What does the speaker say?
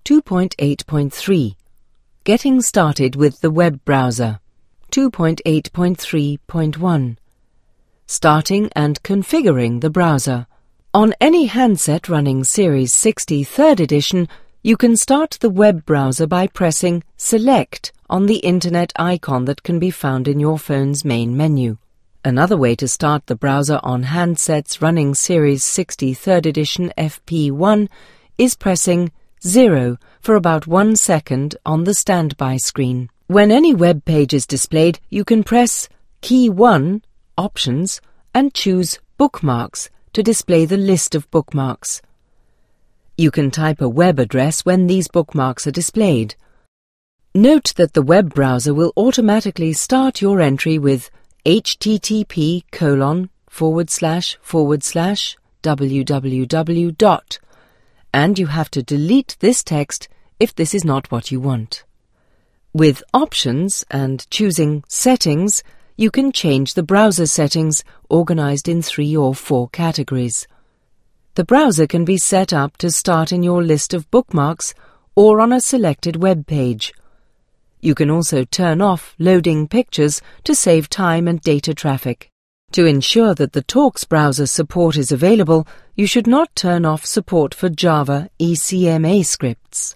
2.8.3 Getting started with the web browser. 2.8.3.1 Starting and configuring the browser. On any handset running Series 60 3rd edition, you can start the web browser by pressing Select on the Internet icon that can be found in your phone's main menu. Another way to start the browser on handsets running Series 60 3rd edition FP1 is pressing 0 for about 1 second on the standby screen. When any web page is displayed, you can press key 1, Options, and choose Bookmarks to display the list of bookmarks. You can type a web address when these bookmarks are displayed. Note that the web browser will automatically start your entry with http://www. And you have to delete this text if this is not what you want. With Options and choosing Settings, you can change the browser settings organized in 3 or 4 categories. The browser can be set up to start in your list of bookmarks or on a selected web page. You can also turn off loading pictures to save time and data traffic. To ensure that the Talks browser support is available, you should not turn off support for Java ECMA scripts.